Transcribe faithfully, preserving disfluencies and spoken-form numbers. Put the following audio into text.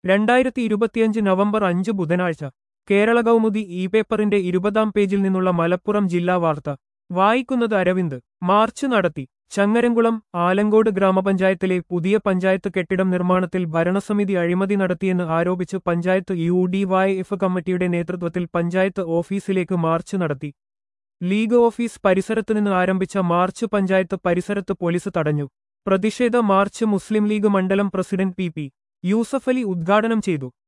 രണ്ടായിരത്തി ഇരുപത്തിയഞ്ച് നവംബർ അഞ്ച് ബുധനാഴ്ച കേരള കൗമുദി ഇ പേപ്പറിന്റെ ഇരുപതാം പേജിൽ നിന്നുള്ള മലപ്പുറം ജില്ലാ വാർത്ത വായിക്കുന്നത് അരവിന്ദ് മാർച്ച് നടത്തി. ചങ്ങരംകുളം ആലങ്കോട് ഗ്രാമപഞ്ചായത്തിലെ പുതിയ പഞ്ചായത്ത് കെട്ടിടം നിർമ്മാണത്തിൽ ഭരണസമിതി അഴിമതി നടത്തിയെന്ന് ആരോപിച്ച് panchayat U D Y F കമ്മിറ്റിയുടെ നേതൃത്വത്തിൽ പഞ്ചായത്ത് ഓഫീസിലേക്ക് മാർച്ച് നടത്തി. ലീഗ് ഓഫീസ് പരിസരത്തുനിന്ന് ആരംഭിച്ച മാർച്ച് പഞ്ചായത്ത് പരിസരത്ത് പോലീസ് തടഞ്ഞു. പ്രതിഷേധ മാർച്ച് മുസ്ലിം ലീഗ് മണ്ഡലം പ്രസിഡന്റ് പി പി യൂസഫലി ഉദ്ഘാടനം ചെയ്തു.